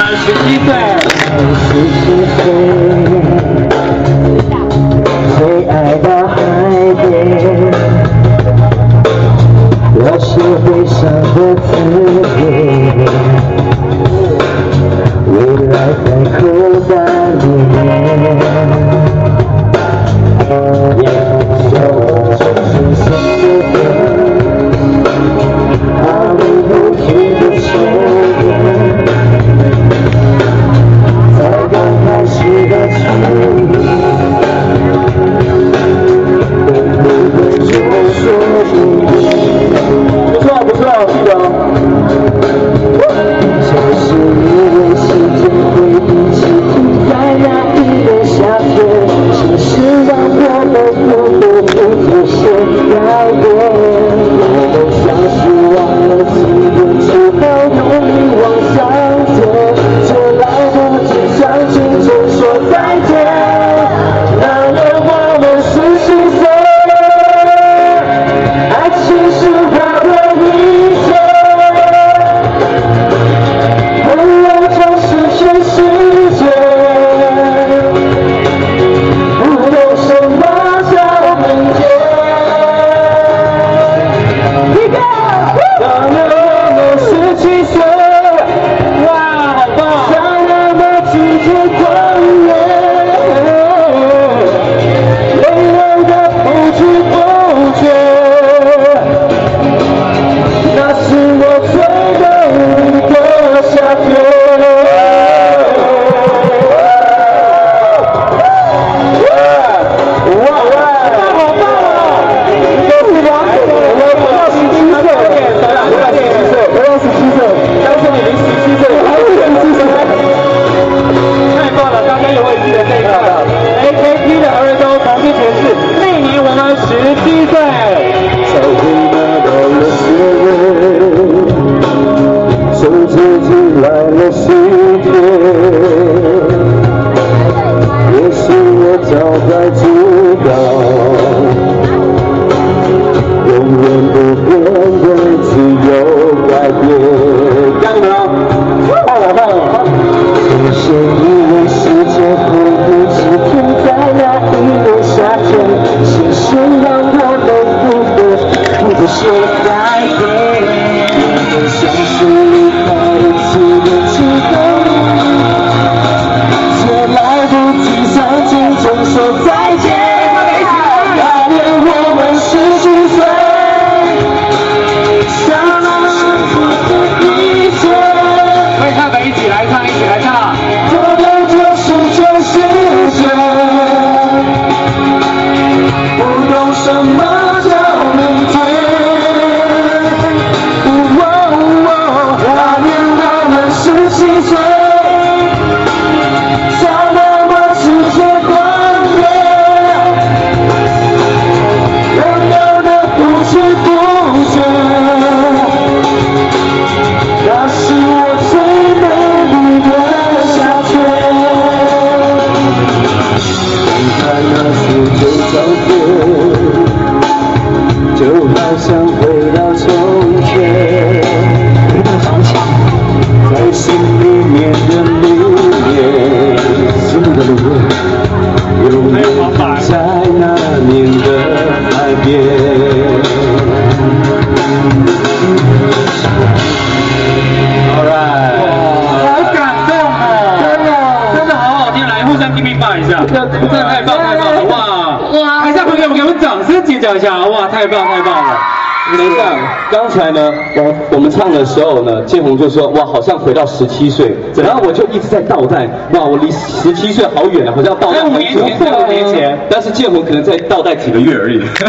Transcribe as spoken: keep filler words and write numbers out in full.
十七岁。十七岁，最爱的海边，我是悲伤的字典，未来在口袋里面。 太棒太棒了！等一下，刚才呢，我我们唱的时候呢，建宏就说哇，好像回到十七岁，然后我就一直在倒带，哇，我离十七岁好远啊，好像倒带很久，在五年前，但是建宏可能在倒带几个月而已。